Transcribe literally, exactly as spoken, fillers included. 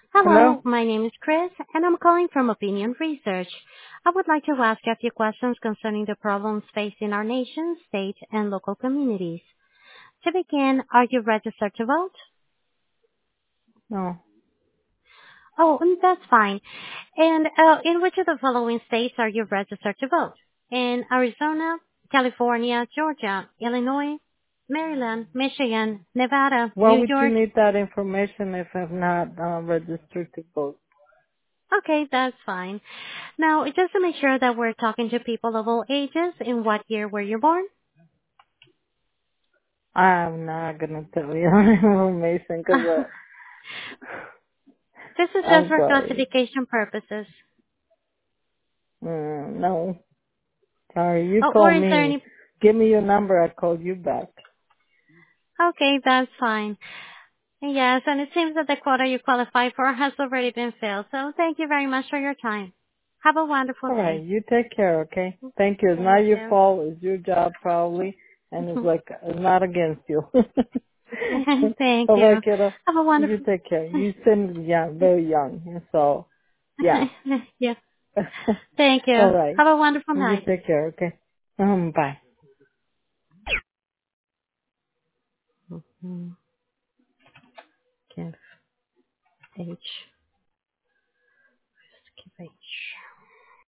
Hello? Hello, my name is Chris, and I'm calling from Opinion Research. I would like to ask you a few questions concerning the problems facing our nation, state, and local communities. To begin, are you registered to vote? No. Oh, mm, that's fine. And uh, in which of the following states are you registered to vote? In Arizona, California, Georgia, Illinois, Maryland, Michigan, Nevada, Why New would you York. need that information if I'm not uh, registered to vote? Okay, that's fine. Now, just to make sure that we're talking to people of all ages, in what year were you born? I'm not gonna tell you that information because This is uh, just I'm for sorry. classification purposes. Mm, no, sorry. You Oh, call or is there me. any? Give me your number. I call you back. Okay, that's fine. Yes, and it seems that the quota you qualify for has already been filled, so thank you very much for your time. Have a wonderful All right. day. You take care. Okay. Thank you. It's not Thank your you. fault. It's your job probably, and it's like it's not against you. Thank All right, you. kiddo. Have a You wonderful. take care. You seem young, very young. So, yeah. Yeah. Thank you. All right. Have a wonderful You night. take care, okay? Um, bye. Mm, Give H. Give H.